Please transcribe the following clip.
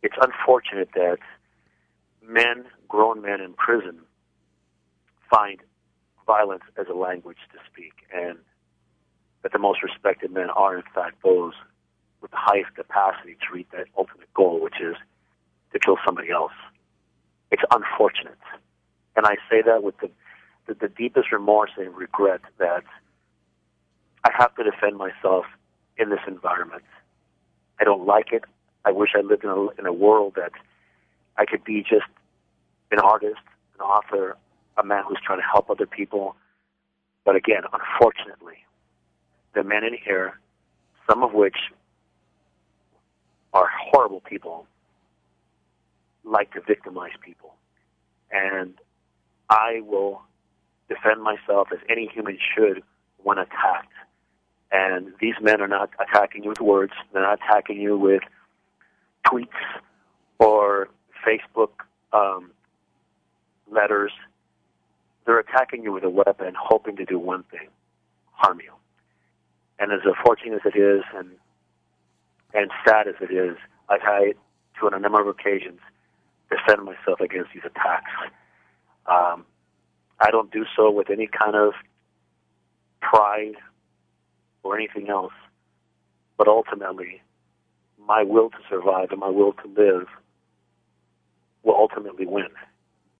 it's unfortunate that grown men in prison, find violence as a language to speak, and that the most respected men are, in fact, those with the highest capacity to reach that ultimate goal, which is to kill somebody else. It's unfortunate. And I say that with the deepest remorse and regret that I have to defend myself in this environment. I don't like it. I wish I lived in a world that I could be just an artist, an author, a man who's trying to help other people. But again, unfortunately, the men in here, some of which are horrible people, like to victimize people. And I will defend myself as any human should when attacked. And these men are not attacking you with words. They're not attacking you with tweets or Facebook letters. They're attacking you with a weapon, hoping to do one thing: harm you. And as unfortunate as it is, and sad as it is, I've had to, on a number of occasions, defend myself against these attacks. I don't do so with any kind of pride or anything else, but ultimately, my will to survive and my will to live will ultimately win.